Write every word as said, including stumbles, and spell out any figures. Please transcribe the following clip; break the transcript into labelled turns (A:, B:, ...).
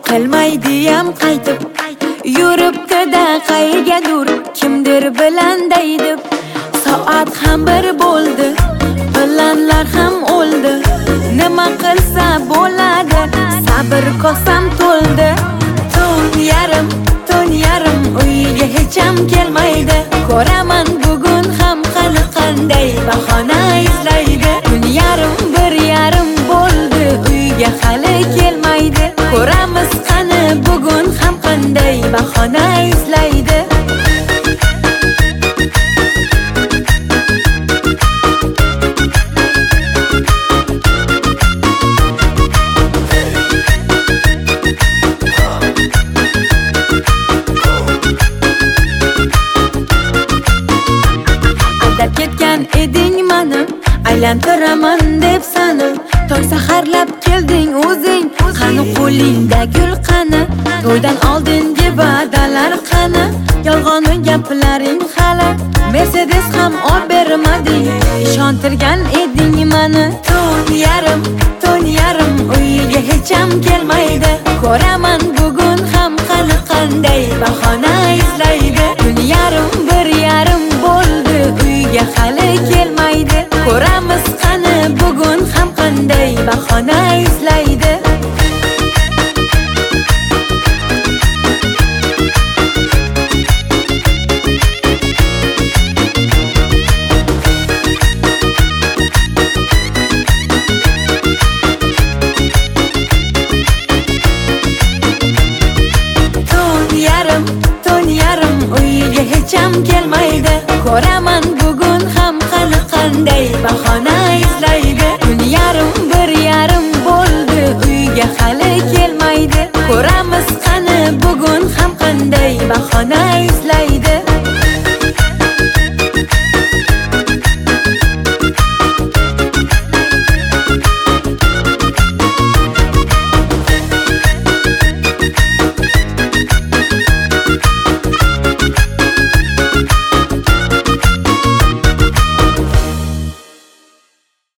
A: qilmaydiyam qaytib yuribdi-da qaygadur kimdir bilan daydib. Soat ham bir bo'ldi, planlar ham o'ldi. Nima qilsa bo'ladi, sabr kosam to'ldi. Tun yarim, tun yarim uyga hech ham kelmaydi. Ko'raman bugun ham qani qanday bahona izlaydi. Tun yarim, bir yarim bo'ldi, uyga hali kelmaydi. Ko'ramiz qani bugun ham qanday bahona izlaydi. Ketgan eding mani, aylantiraman deb sani. Tong saharlab kelding o'zing, qani qo'lingda gul qani? To'ydan oldingi va'dalar qani? Yolg'on gaplaring hali. Mercedes ham olib bermading, ishontirgan eding mani. Tun yarim, tun yarim uyga hech ham kelmaydi. Ko'raman